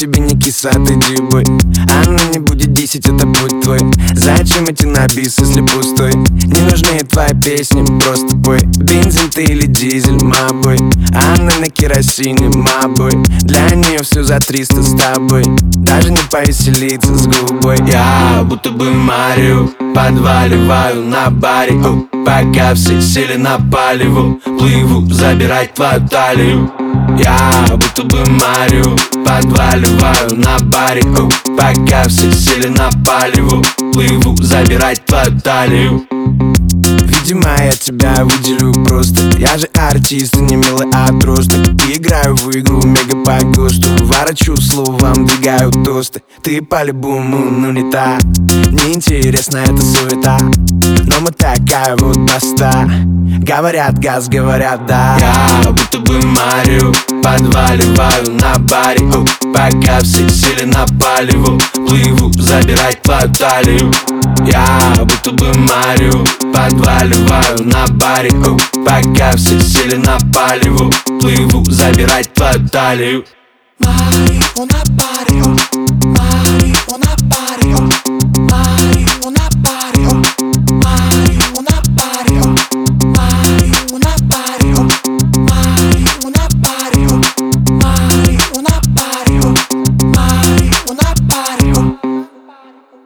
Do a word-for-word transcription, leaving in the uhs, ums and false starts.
тебе не киса, отойди, бой. Она не будет десять, это путь твой. Зачем идти на бис, если пустой? Не нужны твои песни, просто пой. Бензин ты или дизель, мабой. Она на керосине, мабой. Для нее все за триста с тобой. Даже не повеселиться с губой. Я будто бы Марио, подваливаю на баре, о, пока все сели на палеву. Плыву забирать твою талию. Я будто бы Марио, подваливаю на баре, о, пока все сели на палеву. Плыву забирать твою талию. Видимо, я тебя выделю просто. Я же артист, не милый отросток. Играю в игру мега по ГОСТу. Ворочу словам, двигаю тосты. Ты по-любому, ну не та. Неинтересна эта суета, но мы такая вот поста. Говорят газ, говорят да. Я будто бы Марио, подваливаю на баре, о, пока все сели на палеву. Плыву забирать твою талию. Я будто бы Марио, подваливаю на баре, о, пока все сели на палеву. Плыву забирать твою талию. Марио на баре, Марио на баре, Марио.